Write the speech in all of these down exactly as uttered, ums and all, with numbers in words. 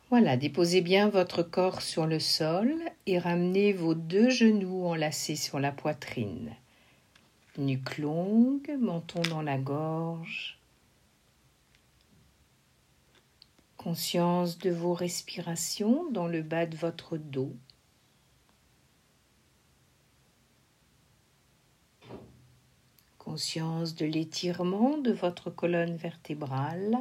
Voilà, déposez bien votre corps sur le sol et ramenez vos deux genoux enlacés sur la poitrine. Nuque longue, menton dans la gorge. Conscience de vos respirations dans le bas de votre dos. Conscience de l'étirement de votre colonne vertébrale.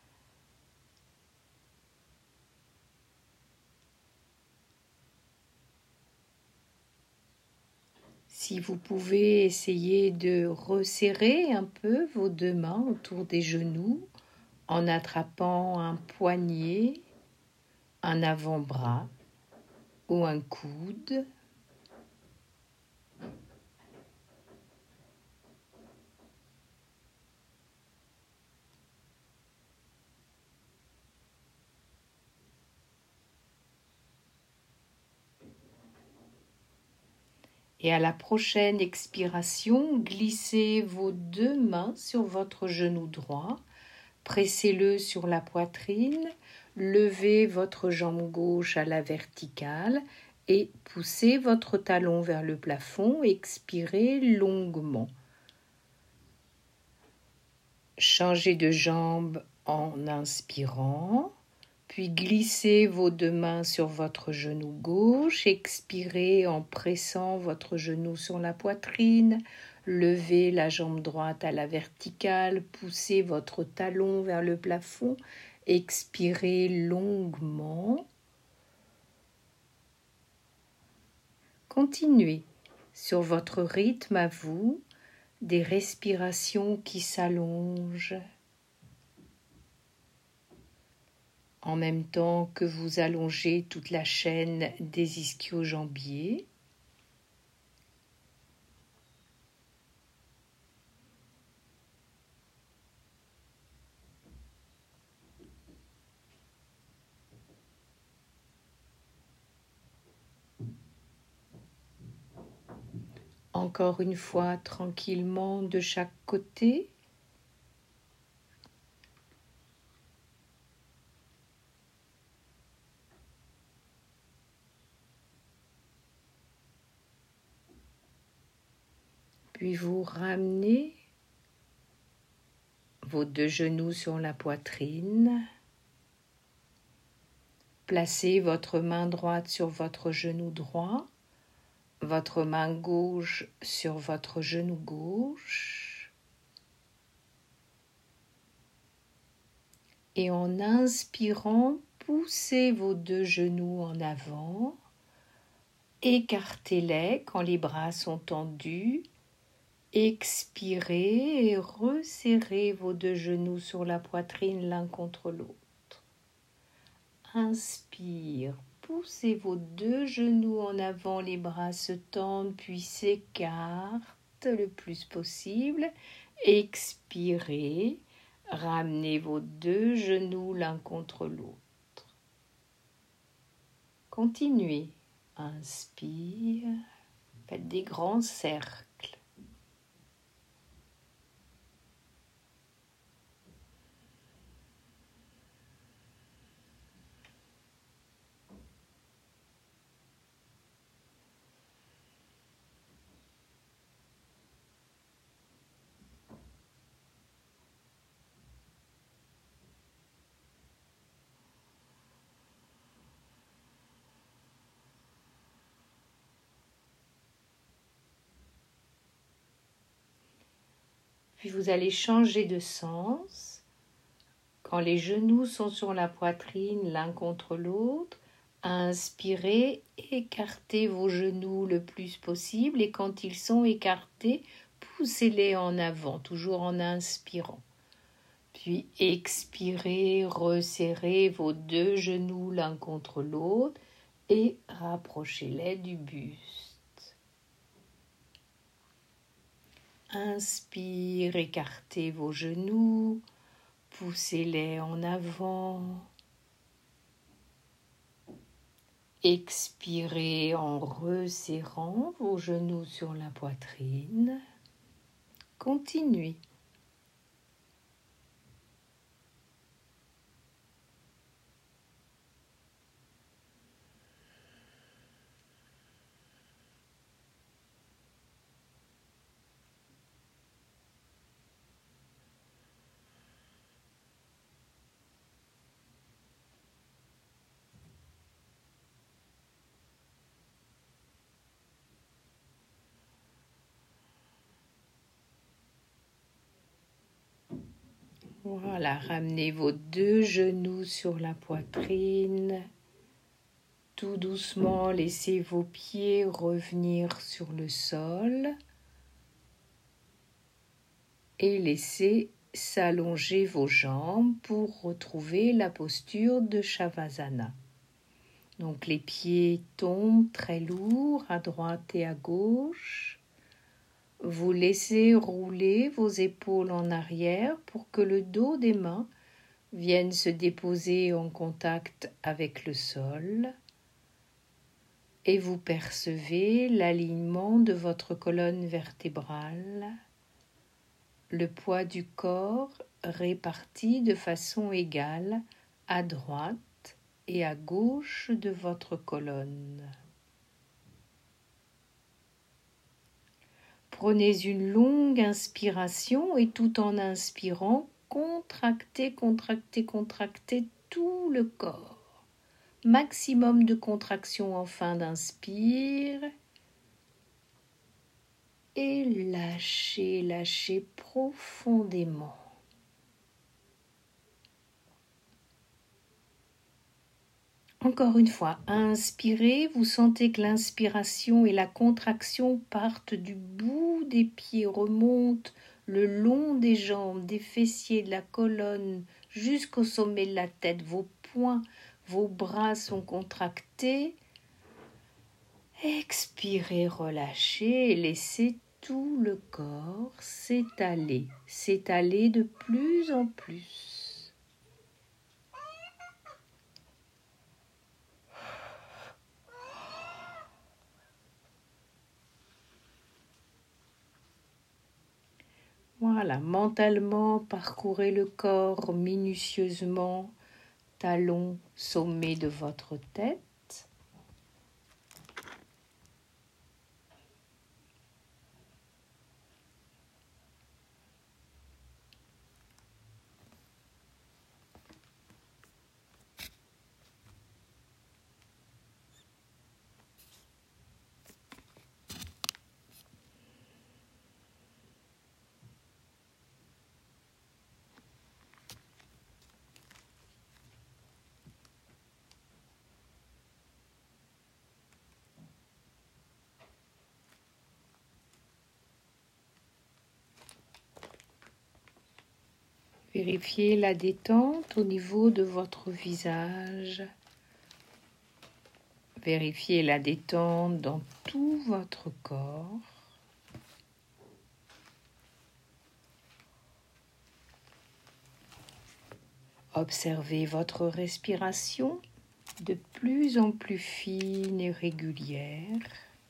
Si vous pouvez essayer de resserrer un peu vos deux mains autour des genoux en attrapant un poignet, un avant-bras ou un coude. Et à la prochaine expiration, glissez vos deux mains sur votre genou droit, pressez-le sur la poitrine, levez votre jambe gauche à la verticale et poussez votre talon vers le plafond, expirez longuement. Changez de jambe en inspirant. Puis glissez vos deux mains sur votre genou gauche, expirez en pressant votre genou sur la poitrine, levez la jambe droite à la verticale, poussez votre talon vers le plafond, expirez longuement. Continuez sur votre rythme à vous, des respirations qui s'allongent. En même temps que vous allongez toute la chaîne des ischio-jambiers. Encore une fois, tranquillement de chaque côté. Puis vous ramenez vos deux genoux sur la poitrine. Placez votre main droite sur votre genou droit, votre main gauche sur votre genou gauche. Et en inspirant, poussez vos deux genoux en avant. Écartez-les quand les bras sont tendus. Expirez et resserrez vos deux genoux sur la poitrine l'un contre l'autre. Inspire, poussez vos deux genoux en avant, les bras se tendent puis s'écartent le plus possible. Expirez, ramenez vos deux genoux l'un contre l'autre. Continuez, inspire, faites des grands cercles. Puis vous allez changer de sens. Quand les genoux sont sur la poitrine l'un contre l'autre, inspirez, écartez vos genoux le plus possible et quand ils sont écartés, poussez-les en avant, toujours en inspirant. Puis expirez, resserrez vos deux genoux l'un contre l'autre et rapprochez-les du buste. Inspire, écartez vos genoux, poussez-les en avant. Expirez en resserrant vos genoux sur la poitrine. Continuez. Voilà, ramenez vos deux genoux sur la poitrine. Tout doucement, laissez vos pieds revenir sur le sol et laissez s'allonger vos jambes pour retrouver la posture de Shavasana. Donc les pieds tombent très lourds à droite et à gauche. Vous laissez rouler vos épaules en arrière pour que le dos des mains vienne se déposer en contact avec le sol. Et vous percevez l'alignement de votre colonne vertébrale, le poids du corps réparti de façon égale à droite et à gauche de votre colonne. Prenez une longue inspiration et tout en inspirant, contractez, contractez, contractez tout le corps. Maximum de contraction en fin d'inspire. Et lâchez, lâchez profondément. Encore une fois, inspirez, vous sentez que l'inspiration et la contraction partent du bout des pieds, remontent le long des jambes, des fessiers, de la colonne, jusqu'au sommet de la tête. Vos poings, vos bras sont contractés. Expirez, relâchez et laissez tout le corps s'étaler, s'étaler de plus en plus. Voilà, mentalement, parcourez le corps minutieusement, talon, sommet de votre tête. Vérifiez la détente au niveau de votre visage. Vérifiez la détente dans tout votre corps. Observez votre respiration de plus en plus fine et régulière.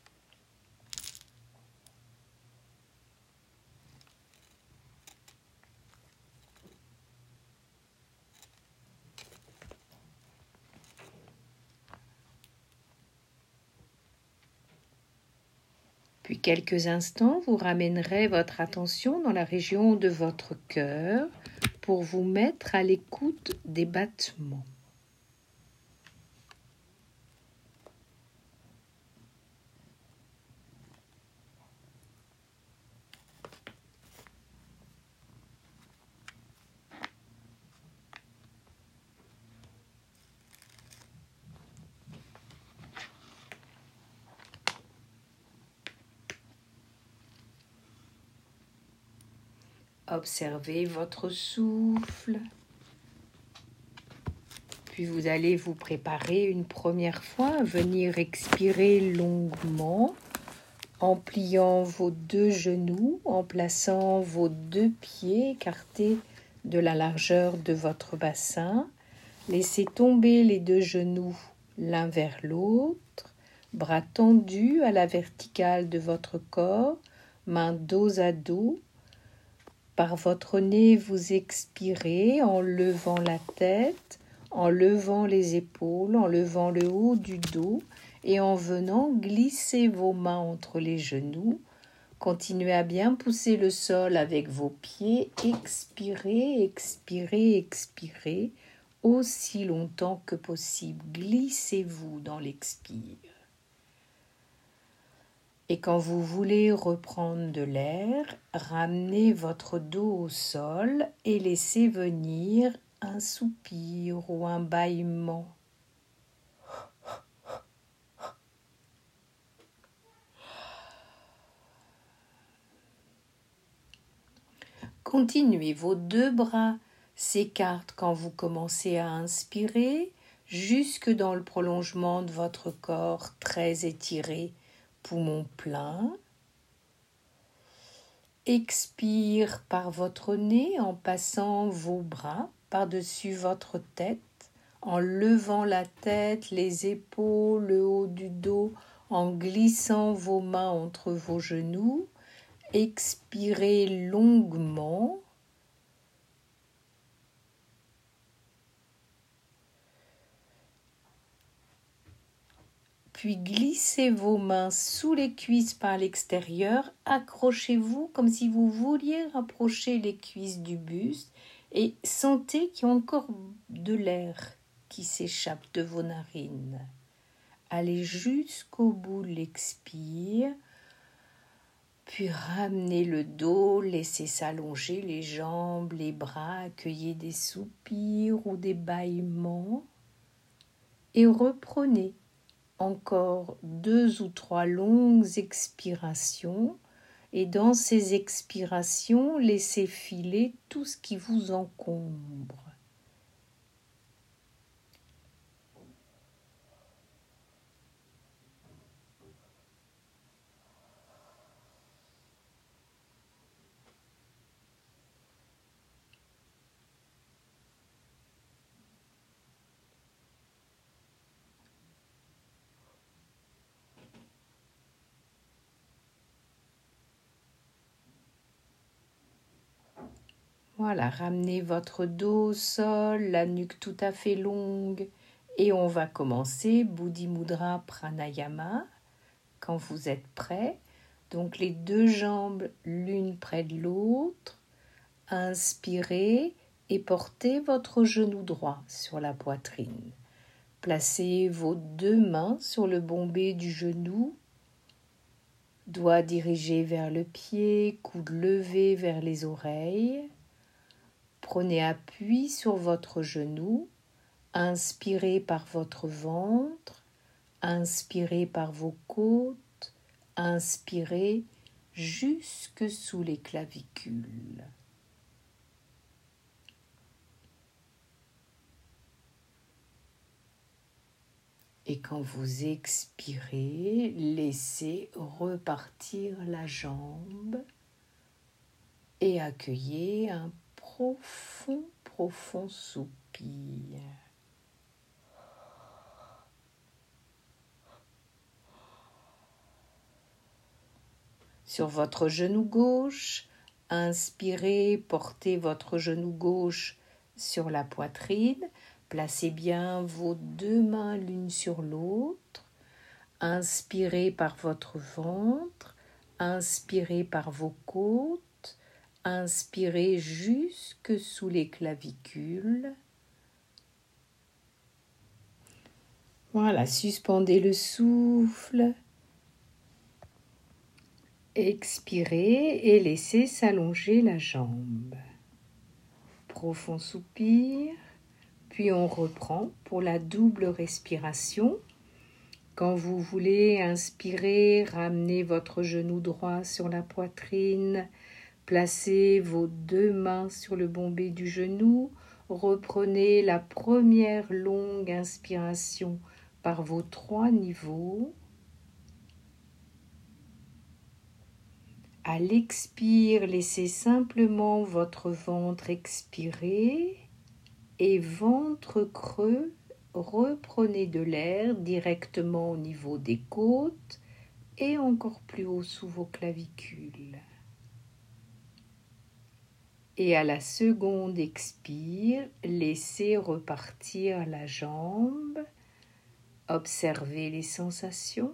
Puis quelques instants, vous ramènerez votre attention dans la région de votre cœur pour vous mettre à l'écoute des battements. Observez votre souffle. Puis vous allez vous préparer une première fois à venir expirer longuement en pliant vos deux genoux, en plaçant vos deux pieds écartés de la largeur de votre bassin. Laissez tomber les deux genoux l'un vers l'autre, bras tendus à la verticale de votre corps, mains dos à dos. Par votre nez, vous expirez en levant la tête, en levant les épaules, en levant le haut du dos et en venant glisser vos mains entre les genoux. Continuez à bien pousser le sol avec vos pieds. Expirez, expirez, expirez aussi longtemps que possible. Glissez-vous dans l'expire. Et quand vous voulez reprendre de l'air, ramenez votre dos au sol et laissez venir un soupir ou un bâillement. Continuez, vos deux bras s'écartent quand vous commencez à inspirer, jusque dans le prolongement de votre corps très étiré, poumons pleins. Expire par votre nez en passant vos bras par-dessus votre tête, en levant la tête, les épaules, le haut du dos, en glissant vos mains entre vos genoux. Expirez longuement. Puis glissez vos mains sous les cuisses par l'extérieur. Accrochez-vous comme si vous vouliez rapprocher les cuisses du buste et sentez qu'il y a encore de l'air qui s'échappe de vos narines. Allez jusqu'au bout de l'expire. Puis ramenez le dos, laissez s'allonger les jambes, les bras, accueillez des soupirs ou des bâillements et reprenez encore deux ou trois longues expirations et dans ces expirations, laissez filer tout ce qui vous encombre. Voilà, ramenez votre dos au sol, la nuque tout à fait longue et on va commencer Buddhi Mudra Pranayama quand vous êtes prêt. Donc les deux jambes l'une près de l'autre, inspirez et portez votre genou droit sur la poitrine. Placez vos deux mains sur le bombé du genou, doigts dirigés vers le pied, coude levé vers les oreilles. Prenez appui sur votre genou, inspirez par votre ventre, inspirez par vos côtes, inspirez jusque sous les clavicules. Et quand vous expirez, laissez repartir la jambe et accueillez un profond, profond soupir. Sur votre genou gauche, inspirez, portez votre genou gauche sur la poitrine. Placez bien vos deux mains l'une sur l'autre. Inspirez par votre ventre, inspirez par vos côtes. Inspirez jusque sous les clavicules. Voilà, suspendez le souffle. Expirez et laissez s'allonger la jambe. Profond soupir, puis on reprend pour la double respiration. Quand vous voulez inspirer, ramenez votre genou droit sur la poitrine. Placez vos deux mains sur le bombé du genou. Reprenez la première longue inspiration par vos trois niveaux. À l'expire, laissez simplement votre ventre expirer et ventre creux, reprenez de l'air directement au niveau des côtes et encore plus haut sous vos clavicules. Et à la seconde expire, laissez repartir la jambe. Observez les sensations.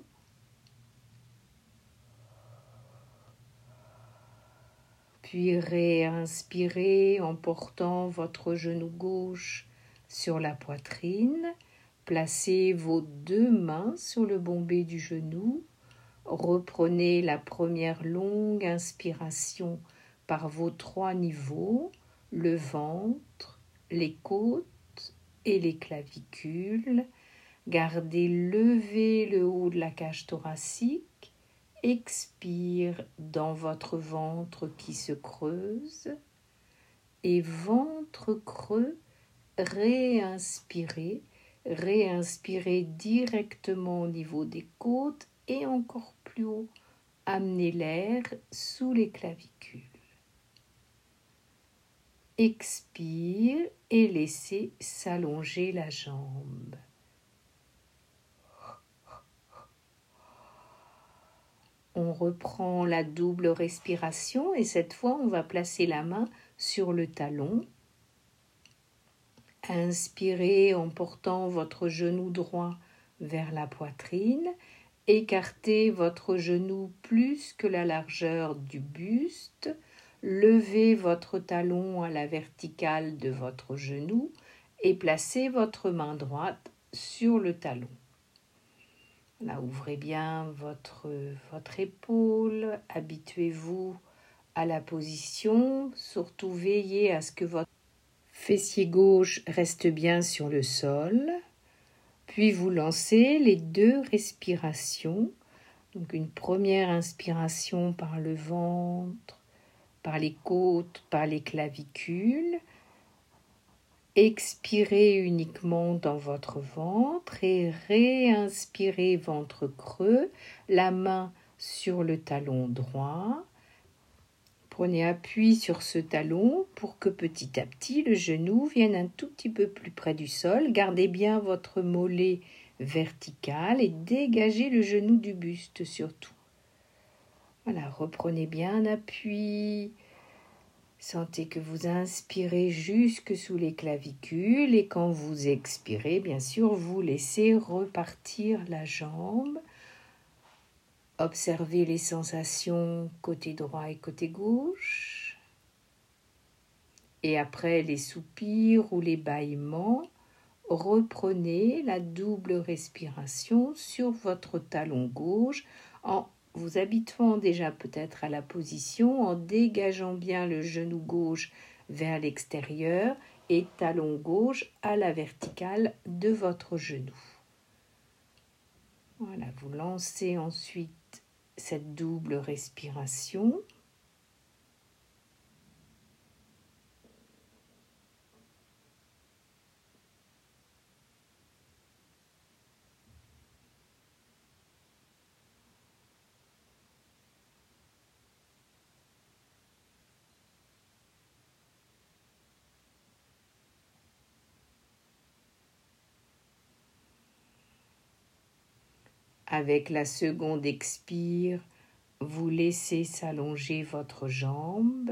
Puis réinspirez en portant votre genou gauche sur la poitrine. Placez vos deux mains sur le bombé du genou. Reprenez la première longue inspiration par vos trois niveaux, le ventre, les côtes et les clavicules. Gardez levé le haut de la cage thoracique. Expire dans votre ventre qui se creuse. Et ventre creux, réinspirez. Réinspirez directement au niveau des côtes et encore plus haut. Amenez l'air sous les clavicules. Expire et laissez s'allonger la jambe. On reprend la double respiration et cette fois on va placer la main sur le talon. Inspirez en portant votre genou droit vers la poitrine. Écartez votre genou plus que la largeur du buste. Levez votre talon à la verticale de votre genou et placez votre main droite sur le talon. Là, ouvrez bien votre, votre épaule, habituez-vous à la position, surtout veillez à ce que votre fessier gauche reste bien sur le sol, puis vous lancez les deux respirations. Donc une première inspiration par le ventre, par les côtes, par les clavicules. Expirez uniquement dans votre ventre et réinspirez ventre creux, la main sur le talon droit. Prenez appui sur ce talon pour que petit à petit le genou vienne un tout petit peu plus près du sol. Gardez bien votre mollet vertical et dégagez le genou du buste surtout. Voilà, reprenez bien un appui. Sentez que vous inspirez jusque sous les clavicules et quand vous expirez, bien sûr, vous laissez repartir la jambe. Observez les sensations côté droit et côté gauche. Et après les soupirs ou les bâillements, reprenez la double respiration sur votre talon gauche en vous habituant déjà peut-être à la position, en dégageant bien le genou gauche vers l'extérieur et talon gauche à la verticale de votre genou. Voilà, vous lancez ensuite cette double respiration. Avec la seconde expire, vous laissez s'allonger votre jambe.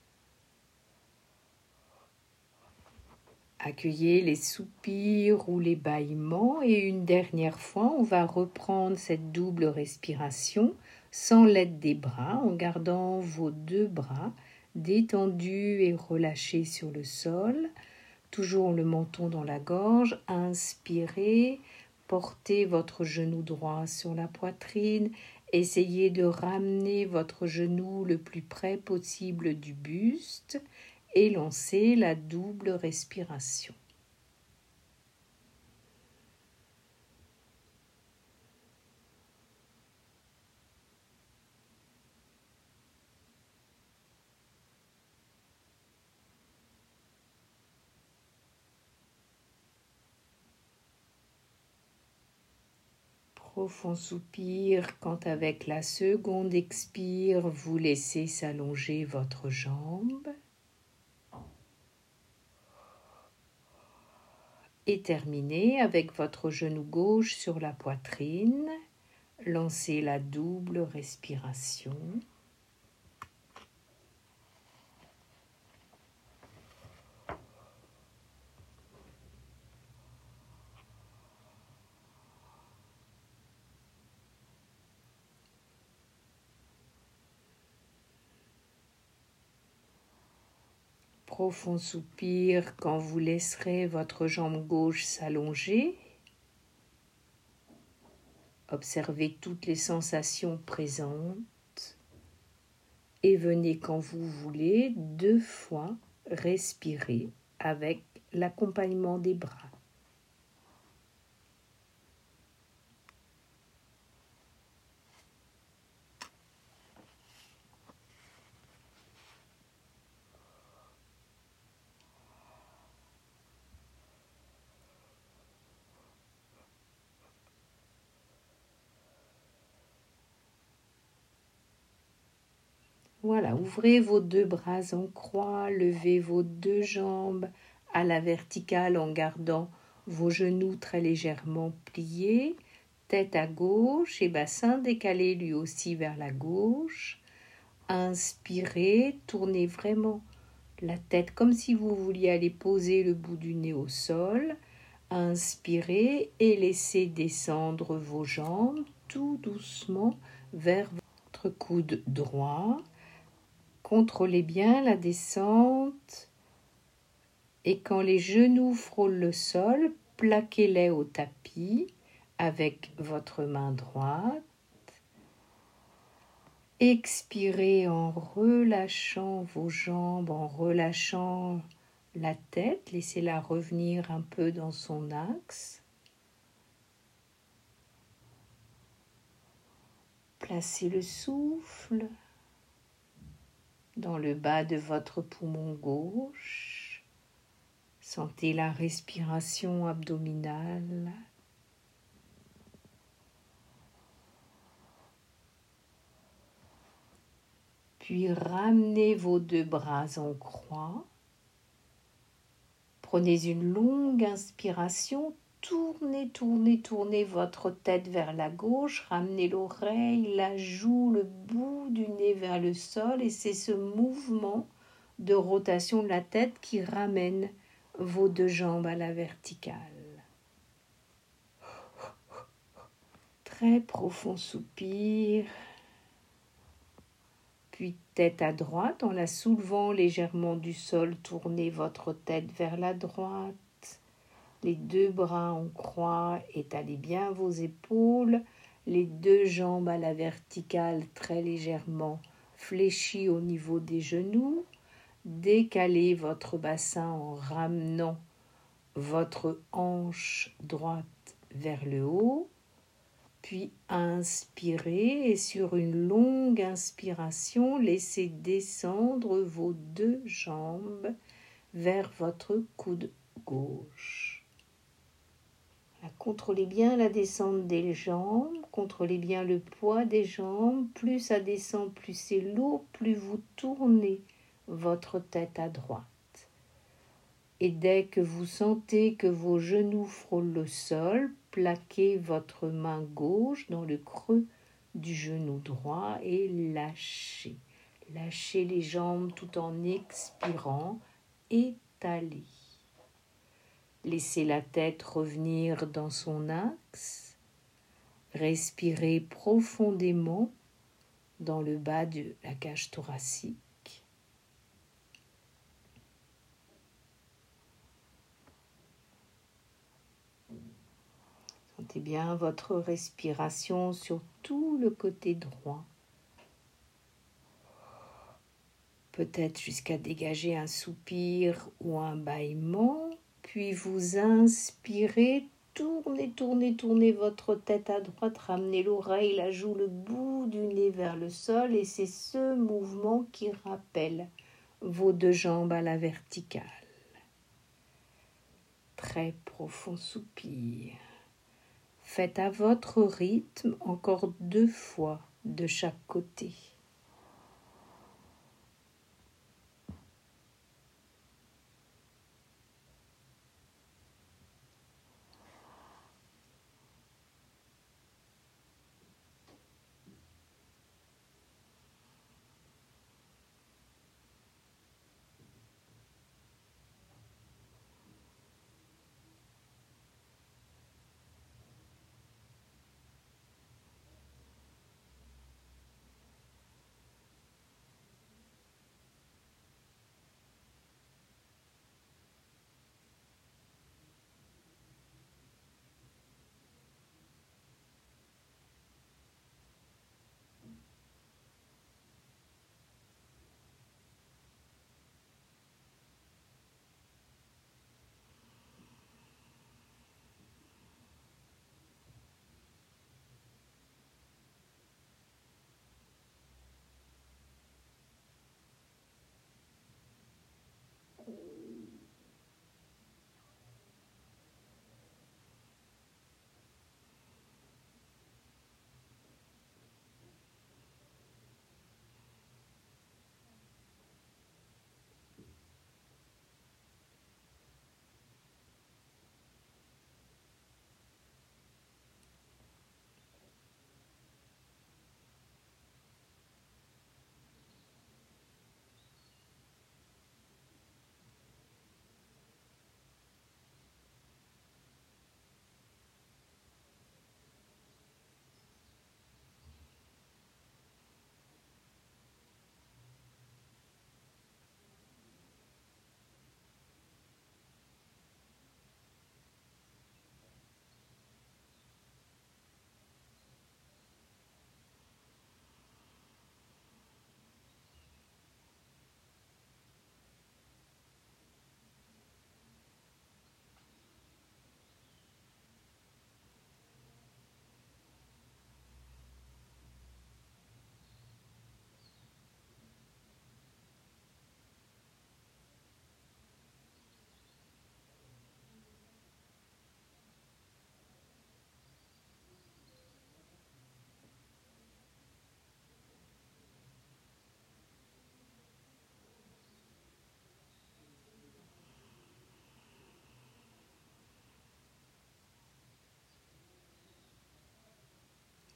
Accueillez les soupirs ou les bâillements et une dernière fois, on va reprendre cette double respiration sans l'aide des bras, en gardant vos deux bras détendus et relâchés sur le sol. Toujours le menton dans la gorge. Inspirez, portez votre genou droit sur la poitrine. Essayez de ramener votre genou le plus près possible du buste et lancez la double respiration. Profond soupir quand avec la seconde expire, vous laissez s'allonger votre jambe. Et terminez avec votre genou gauche sur la poitrine. Lancez la double respiration. Profond soupir quand vous laisserez votre jambe gauche s'allonger. Observez toutes les sensations présentes et venez quand vous voulez deux fois respirer avec l'accompagnement des bras. Voilà, ouvrez vos deux bras en croix, levez vos deux jambes à la verticale en gardant vos genoux très légèrement pliés, tête à gauche et bassin décalé lui aussi vers la gauche. Inspirez, tournez vraiment la tête comme si vous vouliez aller poser le bout du nez au sol. Inspirez et laissez descendre vos jambes tout doucement vers votre coude droit. Contrôlez bien la descente et quand les genoux frôlent le sol, plaquez-les au tapis avec votre main droite. Expirez en relâchant vos jambes, en relâchant la tête. Laissez-la revenir un peu dans son axe. Placez le souffle dans le bas de votre poumon gauche. Sentez la respiration abdominale. Puis ramenez vos deux bras en croix. Prenez une longue inspiration. Tournez, tournez, tournez votre tête vers la gauche. Ramenez l'oreille, la joue, le bout du nez vers le sol. Et c'est ce mouvement de rotation de la tête qui ramène vos deux jambes à la verticale. Très profond soupir. Puis tête à droite, en la soulevant légèrement du sol, tournez votre tête vers la droite. Les deux bras en croix, étalez bien vos épaules. Les deux jambes à la verticale, très légèrement fléchies au niveau des genoux. Décalez votre bassin en ramenant votre hanche droite vers le haut. Puis inspirez et sur une longue inspiration, laissez descendre vos deux jambes vers votre coude gauche. Contrôlez bien la descente des jambes, contrôlez bien le poids des jambes. Plus ça descend, plus c'est lourd, plus vous tournez votre tête à droite. Et dès que vous sentez que vos genoux frôlent le sol, plaquez votre main gauche dans le creux du genou droit et lâchez. Lâchez les jambes tout en expirant, étalez. Laissez la tête revenir dans son axe. Respirez profondément dans le bas de la cage thoracique. Sentez bien votre respiration sur tout le côté droit. Peut-être jusqu'à dégager un soupir ou un bâillement. Puis vous inspirez, tournez, tournez, tournez votre tête à droite, ramenez l'oreille, la joue, le bout du nez vers le sol. Et c'est ce mouvement qui rappelle vos deux jambes à la verticale. Très profond soupir. Faites à votre rythme encore deux fois de chaque côté.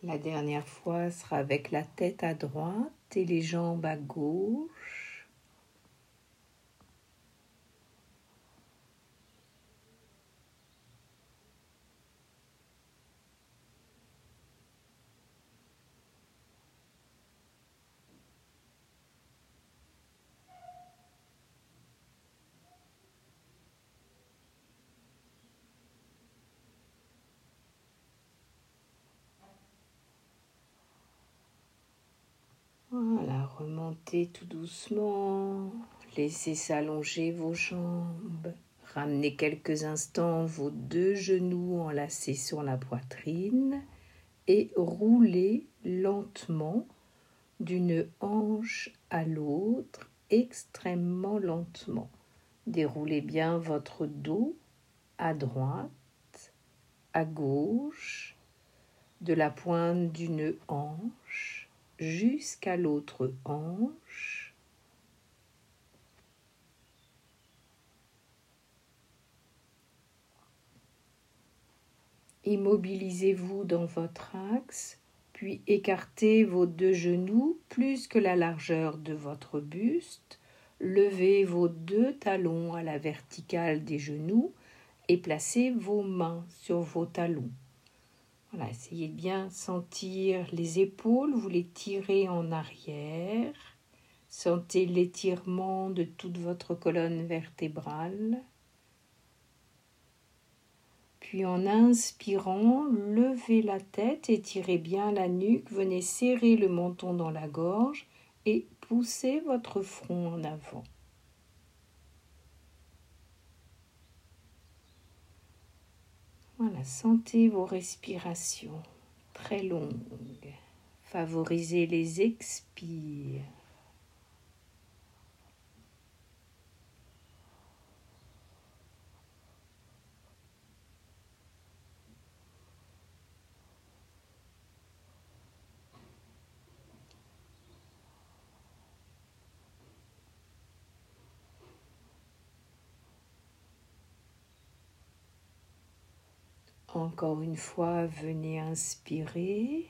La dernière fois sera avec la tête à droite et les jambes à gauche. Voilà, remontez tout doucement, laissez s'allonger vos jambes, ramenez quelques instants vos deux genoux enlacés sur la poitrine et roulez lentement d'une hanche à l'autre, extrêmement lentement. Déroulez bien votre dos à droite, à gauche, de la pointe d'une hanche jusqu'à l'autre hanche. Immobilisez-vous dans votre axe, puis écartez vos deux genoux plus que la largeur de votre buste. Levez vos deux talons à la verticale des genoux et placez vos mains sur vos talons. Voilà, essayez de bien sentir les épaules, vous les tirez en arrière. Sentez l'étirement de toute votre colonne vertébrale. Puis en inspirant, levez la tête, étirez bien la nuque, venez serrer le menton dans la gorge et poussez votre front en avant. Voilà, sentez vos respirations très longues. Favorisez les expires. Encore une fois, venez inspirer,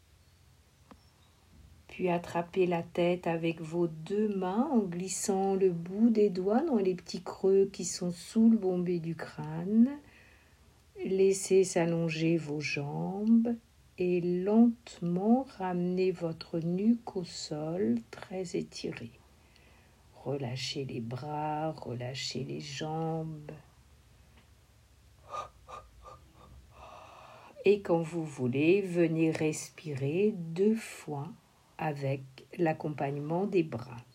puis attrapez la tête avec vos deux mains en glissant le bout des doigts dans les petits creux qui sont sous le bombé du crâne. Laissez s'allonger vos jambes et lentement ramenez votre nuque au sol, très étirée. Relâchez les bras, relâchez les jambes. Et quand vous voulez, venez respirer deux fois avec l'accompagnement des bras.